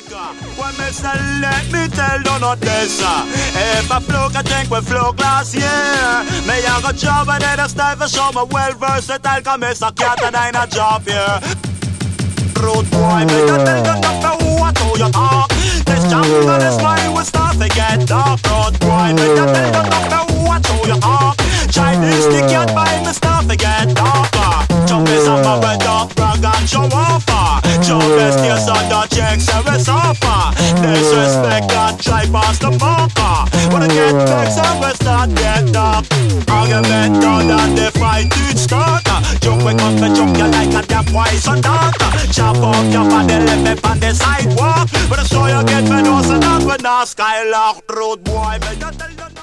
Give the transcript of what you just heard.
When me say let me tell you not this. If I flow, I think we flow last year. Me a go job and then a style for show me well versatile. Cause me so cat and I in a job here. Road boy, me a tell you not know what do you talk. This champion on this line will start to get dark. Road boy, me a tell you not know what do you talk. Chinese the cat by me start to get darker. Jump is up my red dog, brag and show off. Jump is tears on the checks and we suffer. Disrespect and try past the marker. When I get vexed and we start get dark. Argument done and the fight did start. Jump we come and jump you like a damn poison dart. Chop up your body, let me on the sidewalk. But I show you get me nose and that when I skylark. Road boy, but you tell you